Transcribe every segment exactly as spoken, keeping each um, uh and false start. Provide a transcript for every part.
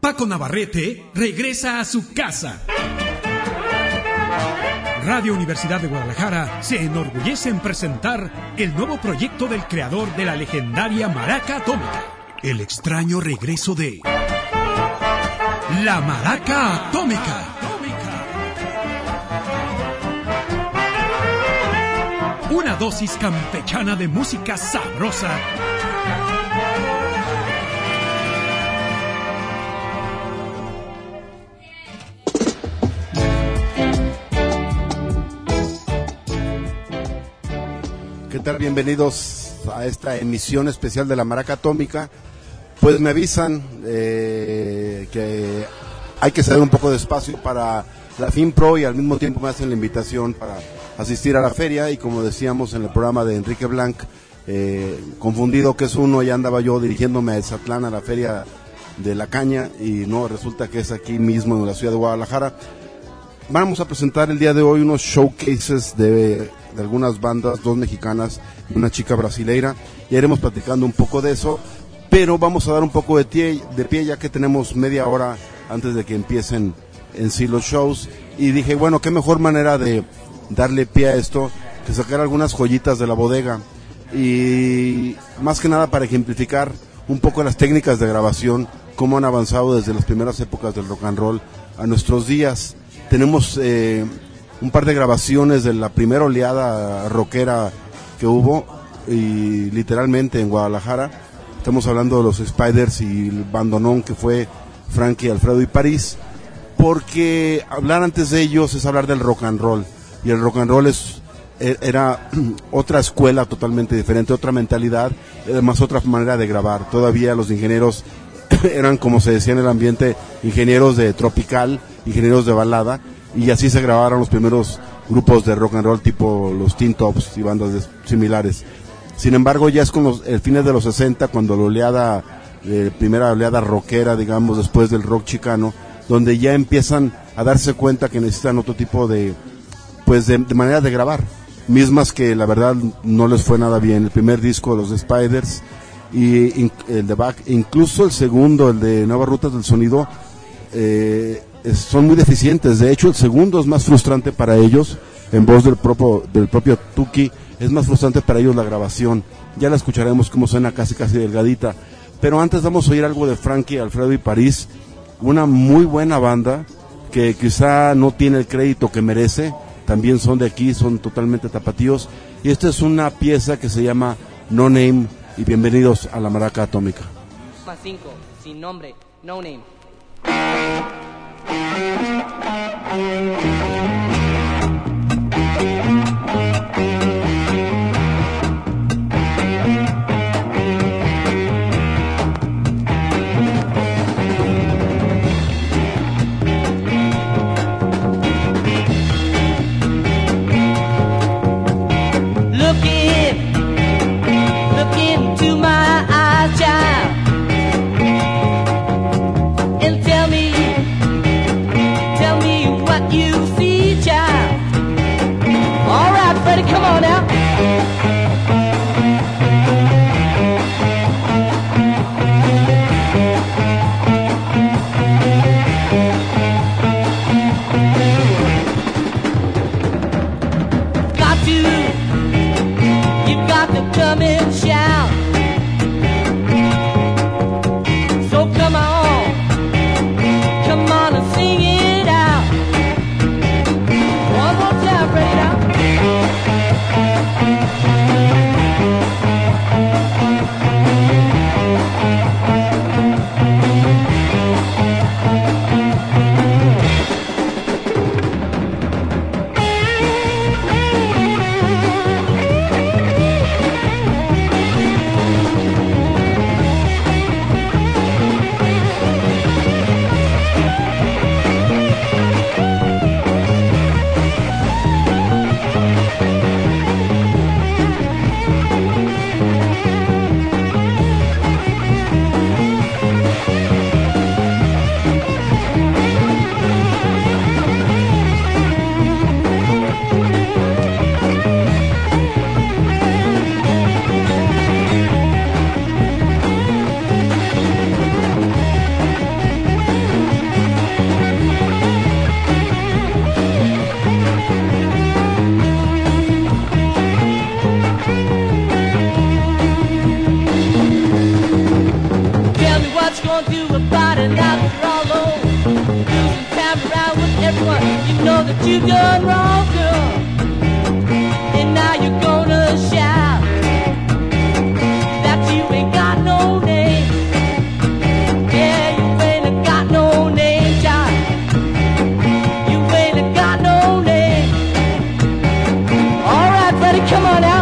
Paco Navarrete regresa a su casa. Radio Universidad de Guadalajara se enorgullece en presentar el nuevo proyecto del creador de la legendaria maraca atómica. El extraño regreso de la maraca atómica. Una dosis campechana de música sabrosa. ¿Qué tal? Bienvenidos a esta emisión especial de la Maraca Atómica. Pues me avisan eh, que hay que ceder un poco de espacio para la FinPro y al mismo tiempo me hacen la invitación para asistir a la feria y como decíamos en el programa de Enrique Blanc, eh, confundido que es uno, ya andaba yo dirigiéndome a Ezatlán a la feria de la caña y no, resulta que es aquí mismo en la ciudad de Guadalajara. Vamos a presentar el día de hoy unos showcases de, de algunas bandas, dos mexicanas y una chica brasileira. Ya iremos platicando un poco de eso, pero vamos a dar un poco de, tie, de pie ya que tenemos media hora antes de que empiecen en sí los shows. Y dije, bueno, qué mejor manera de darle pie a esto que sacar algunas joyitas de la bodega. Y más que nada para ejemplificar un poco las técnicas de grabación, cómo han avanzado desde las primeras épocas del rock and roll a nuestros días. Tenemos eh, un par de grabaciones de la primera oleada rockera que hubo, y literalmente en Guadalajara. Estamos hablando de los Spiders y el bandonón que fue Frankie, Alfredo y París, porque hablar antes de ellos es hablar del rock and roll, y el rock and roll es, era otra escuela totalmente diferente, otra mentalidad, además otra manera de grabar. Todavía los ingenieros eran, como se decía en el ambiente, ingenieros de tropical, ingenieros de balada, y así se grabaron los primeros grupos de rock and roll tipo los Teen Tops y bandas de, similares. Sin embargo, ya es con los el fines de los sesenta cuando la oleada, eh, primera oleada rockera, digamos, después del rock chicano, donde ya empiezan a darse cuenta que necesitan otro tipo de, pues de, de manera de grabar, mismas que la verdad no les fue nada bien. El primer disco de los Spiders y in, el de Back, incluso el segundo, el de Nuevas Rutas del Sonido, eh, es, son muy deficientes. De hecho, el segundo es más frustrante para ellos, en voz del propio, del propio Tuki, es más frustrante para ellos la grabación. Ya la escucharemos cómo suena casi casi delgadita. Pero antes vamos a oír algo de Frankie, Alfredo y París, una muy buena banda que quizá no tiene el crédito que merece. También son de aquí, son totalmente tapatíos, y esta es una pieza que se llama No Name, y bienvenidos a la Maraca Atómica. Más cinco, sin nombre, No Name. You see what you gonna do about it now that you're all alone? Losing time around with everyone you know that you've done wrong, girl. And now you're gonna shout that you ain't got no name. Yeah, you ain't got no name, child. You ain't got no name. All right, buddy, come on out.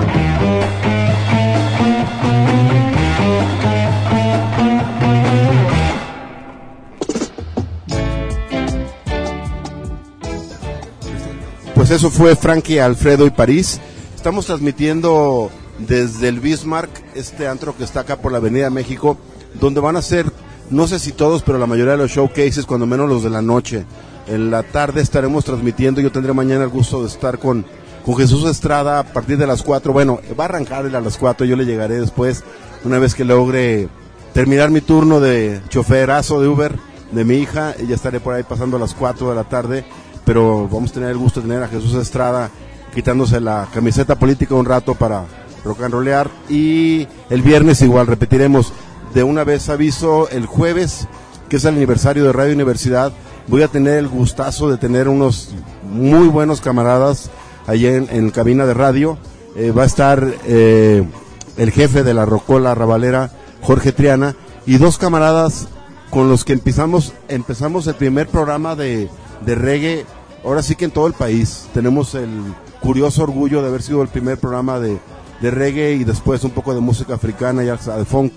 Pues eso fue Frankie, Alfredo y París. Estamos transmitiendo desde el Bismarck, este antro que está acá por la Avenida México, donde van a ser, no sé si todos, pero la mayoría de los showcases, cuando menos los de la noche. En la tarde estaremos transmitiendo, yo tendré mañana el gusto de estar con, con Jesús Estrada a partir de las cuatro. Bueno, va a arrancar él a las cuatro, yo le llegaré después, una vez que logre terminar mi turno de choferazo de Uber de mi hija, y ya estaré por ahí pasando a las cuatro de la tarde. Pero vamos a tener el gusto de tener a Jesús Estrada quitándose la camiseta política un rato para rock and rollear. Y el viernes igual repetiremos. De una vez aviso, el jueves, que es el aniversario de Radio Universidad, voy a tener el gustazo de tener unos muy buenos camaradas allá en, en cabina de radio. Eh, va a estar eh, el jefe de la Rocola Rabalera, Jorge Triana, y dos camaradas con los que empezamos, empezamos el primer programa de, de reggae, ahora sí que en todo el país. Tenemos el curioso orgullo de haber sido el primer programa de, de reggae y después un poco de música africana y de funk,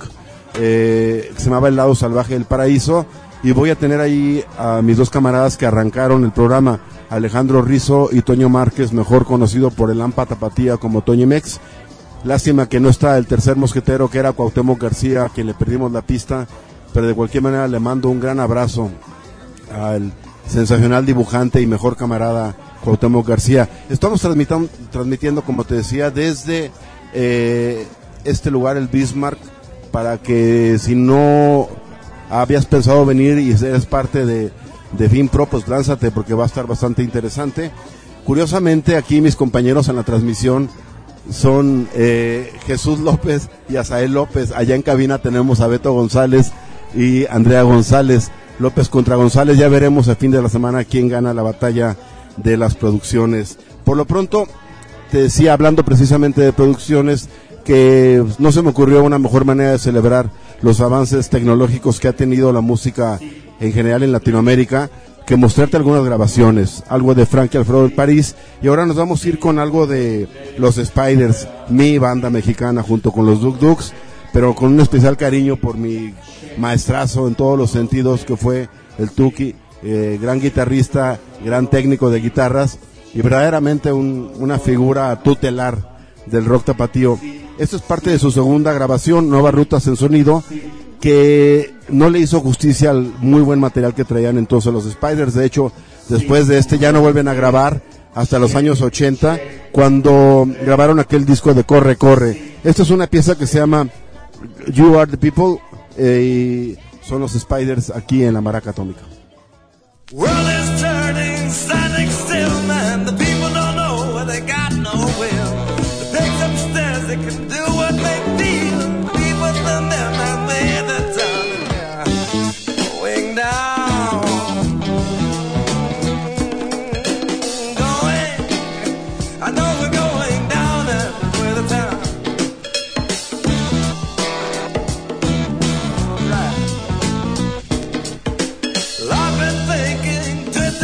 eh, que se llamaba El Lado Salvaje del Paraíso, y voy a tener ahí a mis dos camaradas que arrancaron el programa, Alejandro Rizzo y Toño Márquez, mejor conocido por el Lampa Tapatía como Toño Mex. Lástima que no está el tercer mosquetero, que era Cuauhtémoc García, a quien le perdimos la pista, pero de cualquier manera le mando un gran abrazo al sensacional dibujante y mejor camarada Cuauhtémoc García. Estamos transmitiendo, transmitiendo como te decía, desde eh, este lugar, el Bismarck, para que si no habías pensado venir y eres parte de, de FinPro, pues lánzate, porque va a estar bastante interesante. Curiosamente, aquí mis compañeros en la transmisión son eh, Jesús López y Asael López. Allá en cabina tenemos a Beto González y Andrea González. López contra González, ya veremos a fin de la semana quién gana la batalla de las producciones. Por lo pronto, te decía, hablando precisamente de producciones, que no se me ocurrió una mejor manera de celebrar los avances tecnológicos que ha tenido la música en general en Latinoamérica, que mostrarte algunas grabaciones, algo de Frankie, Alfredo y París, y ahora nos vamos a ir con algo de los Spiders, mi banda mexicana, junto con los Duk Duks, pero con un especial cariño por mi maestrazo en todos los sentidos, que fue el Tuki, eh, gran guitarrista, gran técnico de guitarras y verdaderamente un, una figura tutelar del rock tapatío. Esto es parte de su segunda grabación, Nuevas Rutas en Sonido, que no le hizo justicia al muy buen material que traían entonces los Spiders. De hecho, después de este ya no vuelven a grabar hasta los años ochenta, cuando grabaron aquel disco de Corre, Corre. Esta es una pieza que se llama You Are the People, eh, y son los Spiders aquí en la Maraca Atómica. World is turning, standing still, man. The people don't know where they got no will. The pigs upstairs, they can do what they feel. People from them have made the town, and they're going down. Going, I know we're going down and with the town. I've been thinking,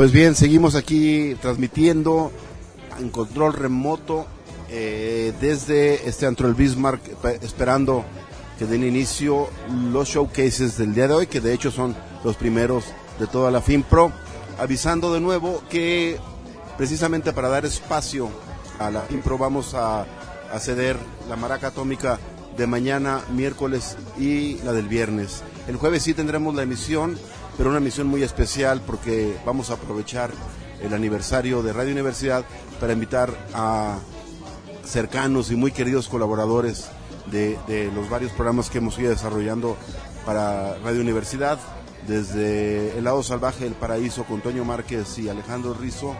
Pues bien, seguimos aquí transmitiendo en control remoto eh, desde este antro del Bismarck, esperando que den inicio los showcases del día de hoy, que de hecho son los primeros de toda la FinPro, avisando de nuevo que precisamente para dar espacio a la FinPro vamos a, a ceder la Maraca Atómica de mañana, miércoles y la del viernes. El jueves sí tendremos la emisión, pero una emisión muy especial porque vamos a aprovechar el aniversario de Radio Universidad para invitar a cercanos y muy queridos colaboradores de, de los varios programas que hemos ido desarrollando para Radio Universidad, desde El Lado Salvaje del Paraíso con Toño Márquez y Alejandro Rizzo.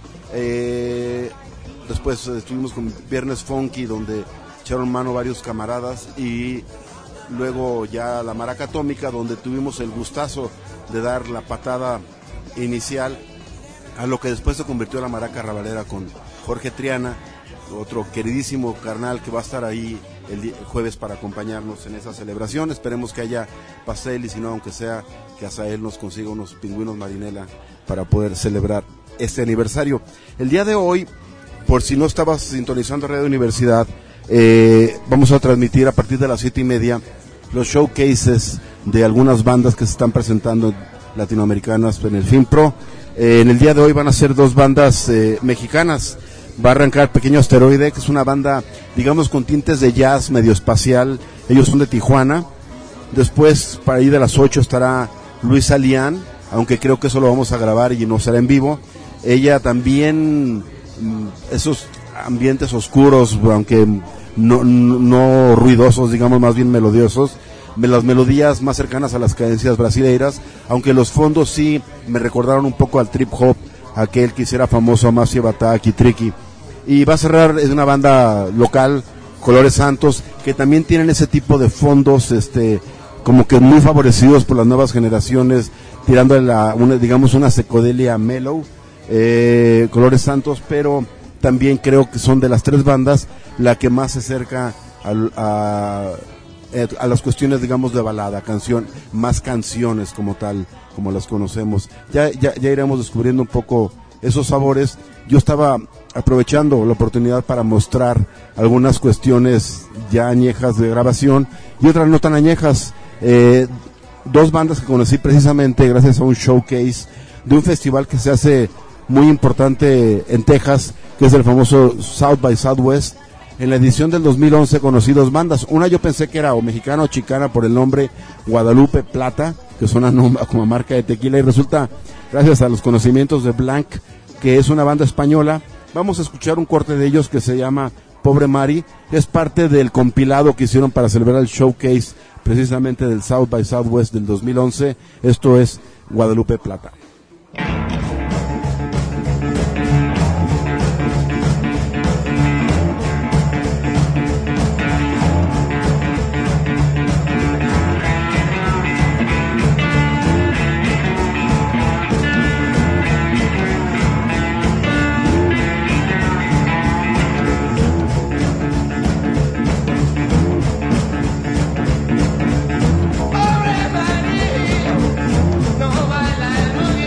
Eh, después estuvimos con Viernes Funky, donde echaron mano varios camaradas, y luego ya la Maraca Atómica, donde tuvimos el gustazo de dar la patada inicial a lo que después se convirtió en la Maraca Rabalera con Jorge Triana, otro queridísimo carnal que va a estar ahí el, el jueves para acompañarnos en esa celebración. Esperemos que haya pastel, y si no, aunque sea que Azael nos consiga unos pingüinos marinela para poder celebrar este aniversario. El día de hoy, por si no estabas sintonizando Radio Universidad, eh, vamos a transmitir a partir de las siete y media los showcases de algunas bandas que se están presentando latinoamericanas en el FinPro. Eh, en el día de hoy van a ser dos bandas eh, mexicanas. Va a arrancar Pequeño Asteroide, que es una banda, digamos, con tintes de jazz medio espacial. Ellos son de Tijuana. Después, para ahí de las ocho, estará Luisa Lián, aunque creo que eso lo vamos a grabar y no será en vivo. Ella también, esos ambientes oscuros, aunque no, no, no ruidosos, digamos, más bien melodiosos, las melodías más cercanas a las cadencias brasileiras, aunque los fondos sí me recordaron un poco al trip hop, aquel que hiciera famoso a Macio Bataki, Tricky. Y va a cerrar, es una banda local, Colores Santos, que también tienen ese tipo de fondos, este, como que muy favorecidos por las nuevas generaciones, tirando a la, una, digamos, una psicodelia mellow, eh, Colores Santos, pero también creo que son de las tres bandas la que más se acerca a, a a las cuestiones, digamos, de balada, canción, más canciones como tal, como las conocemos. Ya, ya, ya iremos descubriendo un poco esos sabores. Yo estaba aprovechando la oportunidad para mostrar algunas cuestiones ya añejas de grabación y otras no tan añejas. Eh, dos bandas que conocí precisamente gracias a un showcase de un festival que se hace muy importante en Texas, que es el famoso South by Southwest. En la edición del dos mil once conocí dos bandas. Una yo pensé que era o mexicana o chicana por el nombre Guadalupe Plata, que suena como marca de tequila, y resulta, gracias a los conocimientos de Blanc, que es una banda española. Vamos a escuchar un corte de ellos que se llama Pobre Mari. Es parte del compilado que hicieron para celebrar el showcase precisamente del South by Southwest del dos mil once. Esto es Guadalupe Plata. No baila el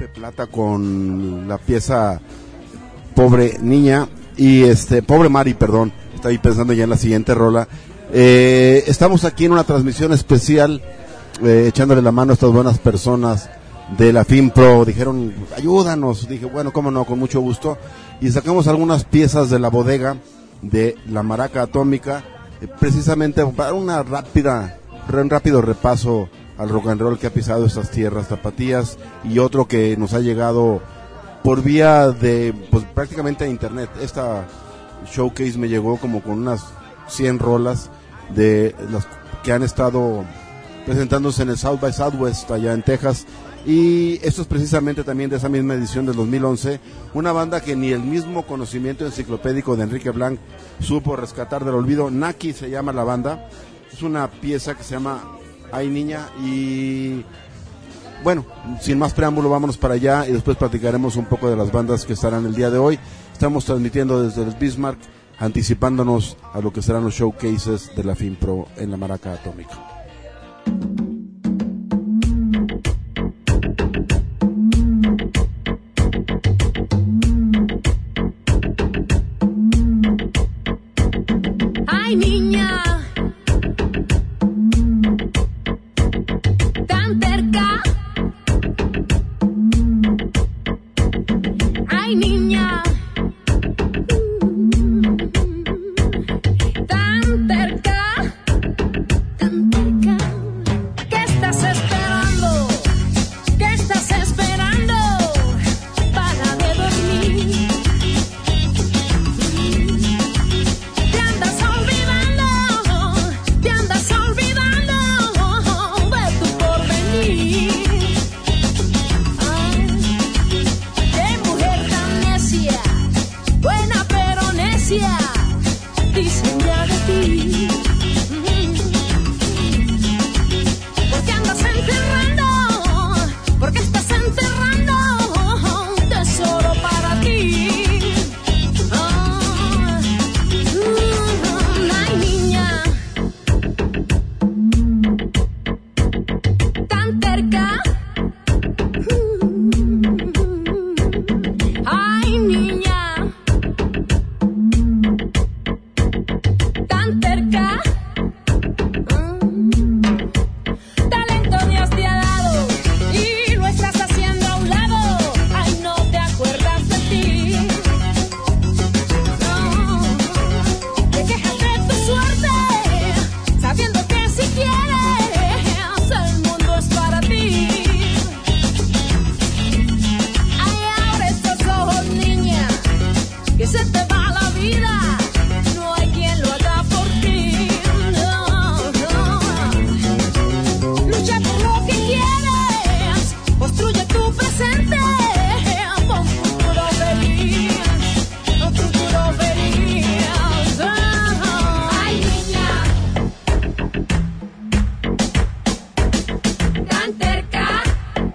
Pepe Plata con la pieza Pobre Niña y este Pobre Mari, perdón, estoy pensando ya en la siguiente rola. Eh, estamos aquí en una transmisión especial, eh, echándole la mano a estas buenas personas de la FinPro. Dijeron, ayúdanos. Dije, bueno, cómo no, con mucho gusto. Y sacamos algunas piezas de la bodega de la Maraca Atómica, eh, precisamente para una rápida, un rápido repaso al rock and roll que ha pisado estas tierras tapatías, y otro que nos ha llegado por vía de, pues prácticamente a internet. Esta showcase me llegó como con unas cien rolas de las que han estado presentándose en el South by Southwest allá en Texas, y esto es precisamente también de esa misma edición del dos mil once, una banda que ni el mismo conocimiento enciclopédico de Enrique Blanc supo rescatar del olvido. Naki se llama la banda, es una pieza que se llama Ay Niña, y bueno, sin más preámbulo, vámonos para allá y después platicaremos un poco de las bandas que estarán el día de hoy. Estamos transmitiendo desde el Bismarck, anticipándonos a lo que serán los showcases de la FinPro en la Maraca Atómica. Ay, niña, tan cerca. Ay, niña, tan cerca, tan cerca. ¿Qué estás esperando? ¿Qué estás esperando? Para de dormir. Te andas olvidando, te andas olvidando de tu porvenir. Ay, qué mujer tan necia, buena pero necia, dicen ya de ti. Porque andas enterrando, porque estás enterrando tesoro para ti. Ah, mm, ay, niña, tan cerca. Ay, niña, tan cerca. Mm. Talento Dios te ha dado y lo estás haciendo a un lado. Ay, no te acuerdas de ti. No, te quejas de tu suerte, sabiendo que si quieres el mundo es para ti. Ay, abre estos ojos, niña, que se te va la vida. No hay quien lo haga por ti. No, no. Lucha por lo que quieres, construye tu presente, con futuro feliz, con futuro feliz. Ay, niña, tan cerca.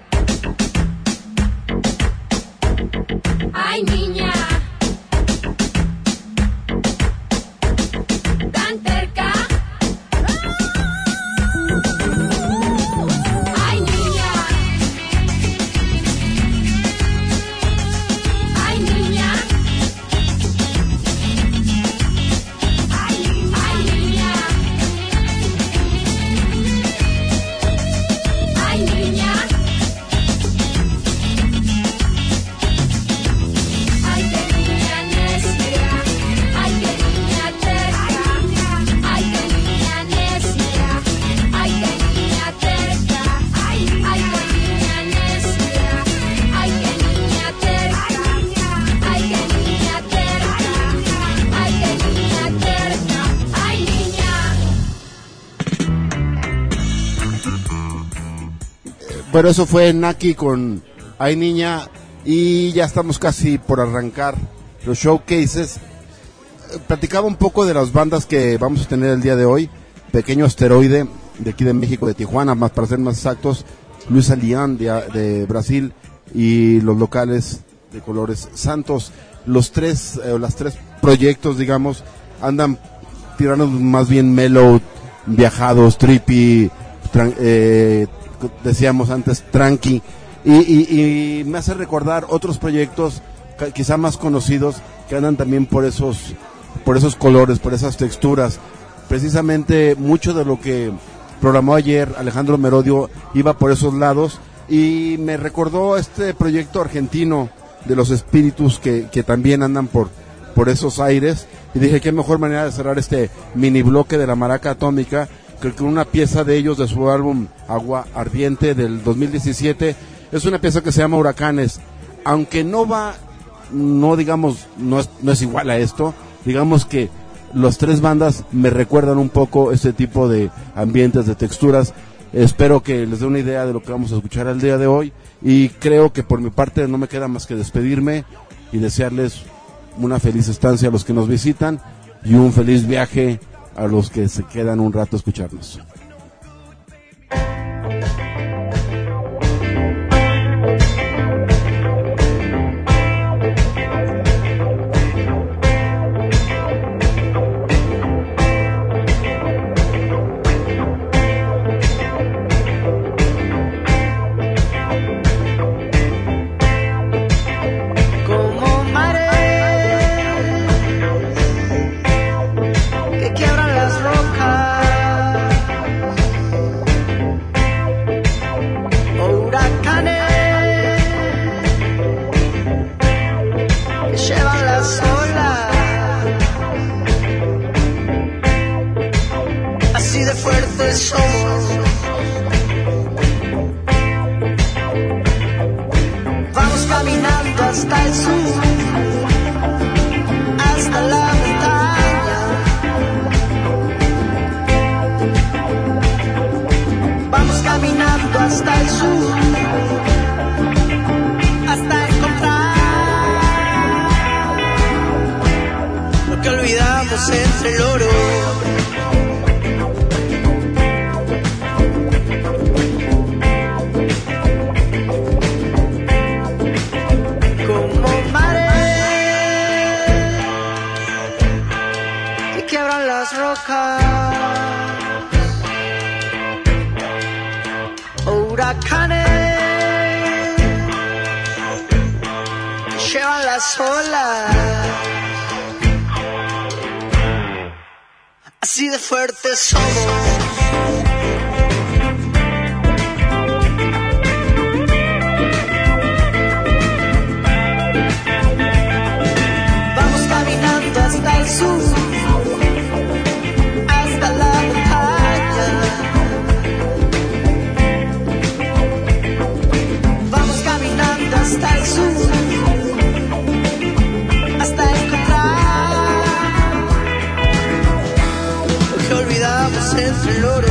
Ay, niña, tan cerca. Ay, niña, ay, niña, ay, ay, niña, ay, niña. Ay, qué niña necia, ay, qué niña terca, ay, qué niña necia, ay, qué niña terca, ay, ay, qué niña necia, ay, qué niña terca, ay, qué niña terca, ay, qué niña terca, ay, niña. Bueno, eso fue Naki con Ay Niña, y ya estamos casi por arrancar los showcases. Eh, Platicaba un poco de las bandas que vamos a tener el día de hoy. Pequeño Asteroide, de aquí de México, de Tijuana, más para ser más exactos. Luis Alián, de, de Brasil, y los locales de Colores Santos. Los tres, eh, las tres proyectos, digamos, andan tirando más bien mellow, viajados, trippy, tran- eh, decíamos antes tranqui, y, y, y me hace recordar otros proyectos ca- quizá más conocidos que andan también por esos, por esos colores, por esas texturas. Precisamente mucho de lo que programó ayer Alejandro Merodio iba por esos lados y me recordó este proyecto argentino de los espíritus que, que también andan por, por esos aires, y dije qué mejor manera de cerrar este mini bloque de la Maraca Atómica que con una pieza de ellos de su álbum Agua Ardiente del dos mil diecisiete. Es una pieza que se llama Huracanes, aunque no va, no digamos, no es, no es igual a esto, digamos que las tres bandas me recuerdan un poco este tipo de ambientes, de texturas. Espero que les dé una idea de lo que vamos a escuchar el día de hoy, y creo que por mi parte no me queda más que despedirme y desearles una feliz estancia a los que nos visitan y un feliz viaje a los que se quedan un rato a escucharnos. Como mares que quiebran las rocas, o huracanes que llevan las olas, así de fuertes somos. Vamos caminando hasta el sur, hasta la montaña. Vamos caminando hasta el sur, hasta encontrar lo que olvidamos entre el oro. Como mares que quiebran las rocas, o huracanes que llevan las olas, así de fuertes somos. Vamos caminando hasta el sur, hasta la montaña. Vamos caminando hasta el sur, hasta encontrar lo que olvidamos entre el oro.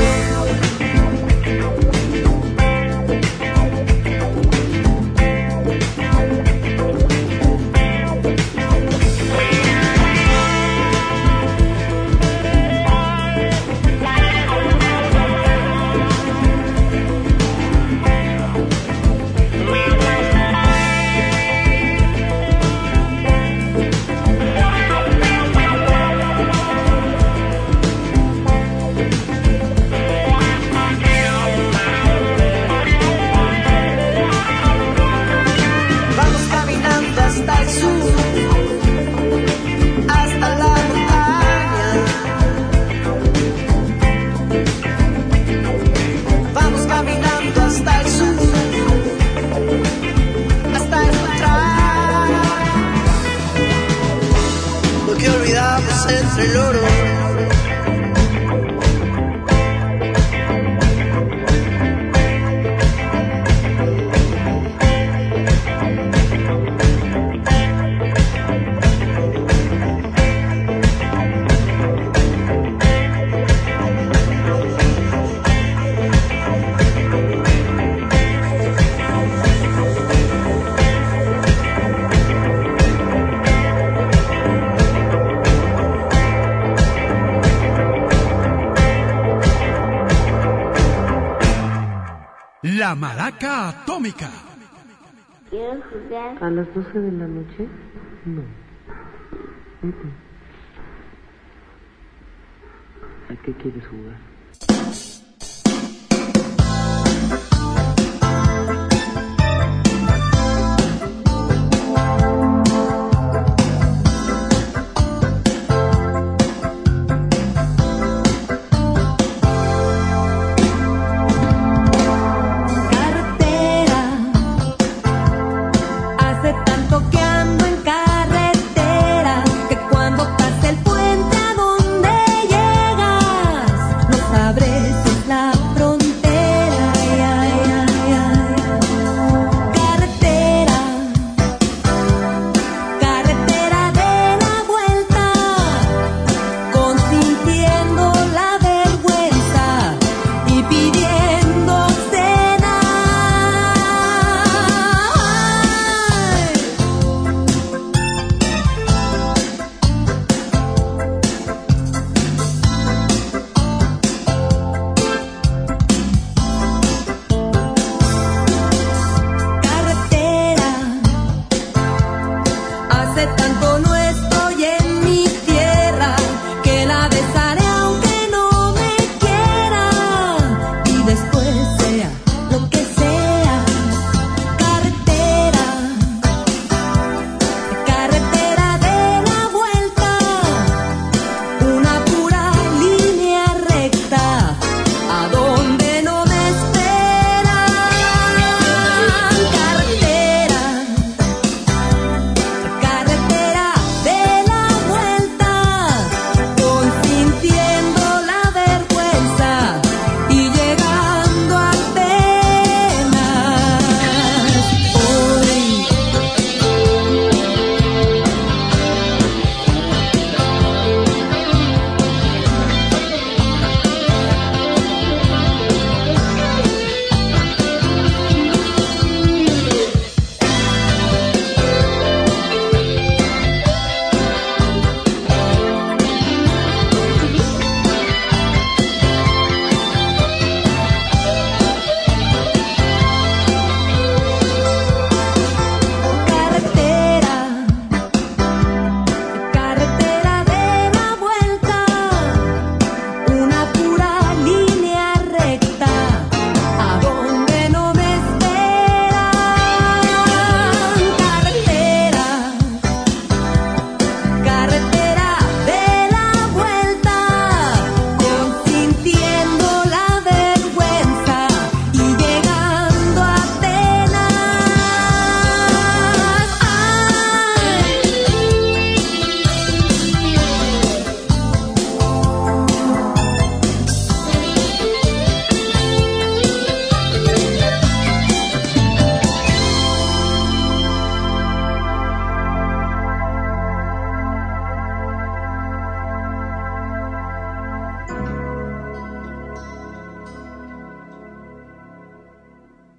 Vamos caminando hasta el sur, hasta la montaña. Vamos caminando hasta el sur, hasta encontrar lo que olvidamos entre el oro. La Maraca Atómica. ¿Quieres jugar? ¿A las doce de la noche? No. Mm-mm. ¿A qué quieres jugar?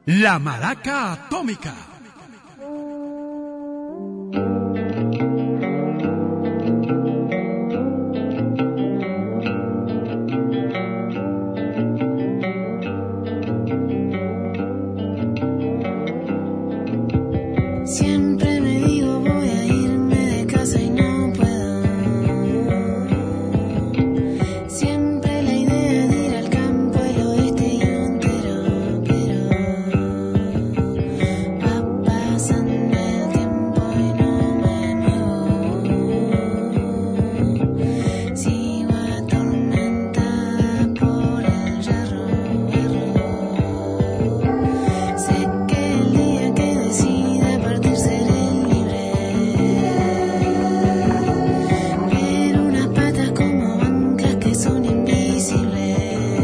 La Maraca Atómica. Siempre me digo voy a irme de casa y no puedo. Siempre la idea de ir al campo, el oeste y entero, pero va pasando el tiempo y no me muevo. Sigo atormentada por el yerro, yerro. Sé que el día que decida partir seré libre, pero unas patas como anclas que son invisibles,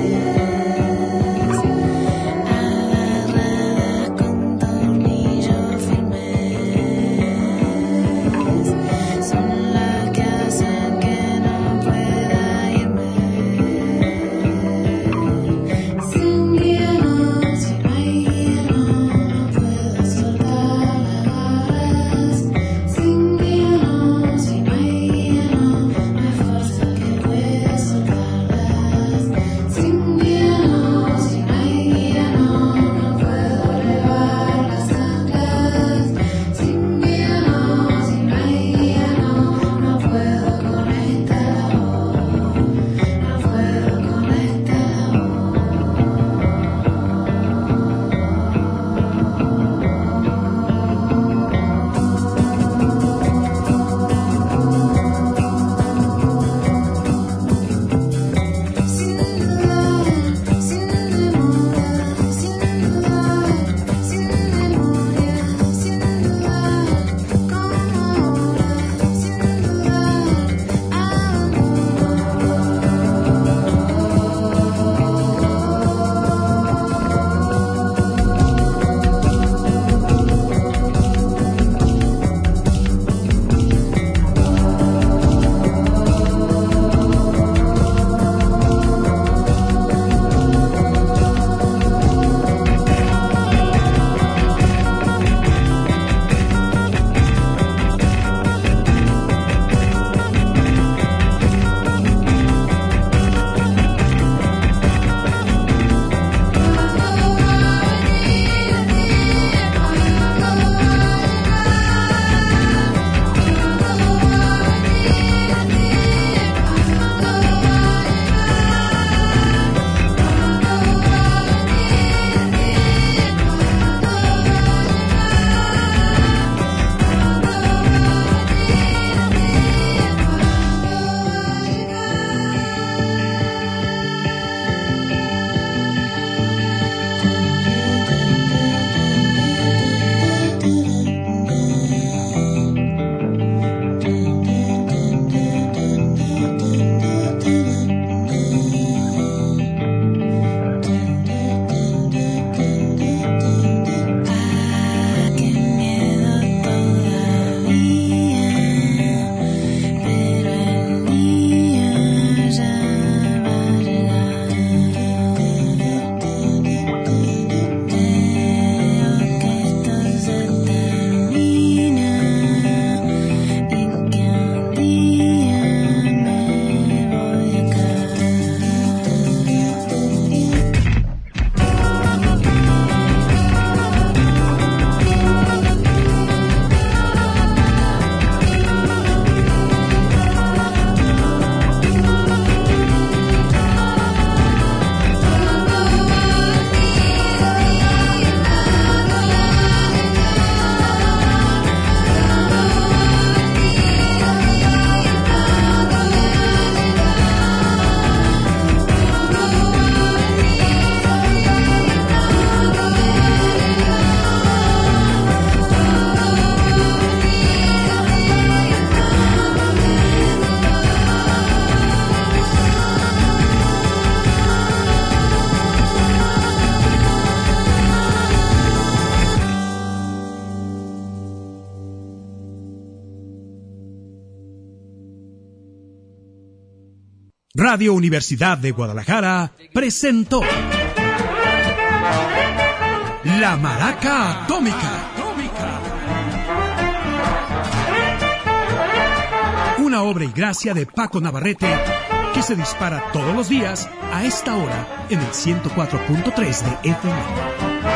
agarradas con tornillos firmes, son las que hacen que no pueda irme. Sin guía no, si no hay guía no, no puedo soltar las garras. Sin guía no, si no hay guía no, no hay fuerza que pueda soltarlas. Sin guía no, si no hay guía no, no puedo elevar las anclas. Sin guía no, si no hay guía no, no puedo con esta labor, no puedo con esta Sin dudar, sin demora, sin dudar, sin memoria, sin dudar, como ahora, sin dudar, qué miedo todavía, pero el día ya va a llegar. Creo que esto se termina y que un día me voy acá. Radio Universidad de Guadalajara presentó La Maraca Atómica. Una obra y gracia de Paco Navarrete que se dispara todos los días a esta hora en el ciento cuatro punto tres de F M.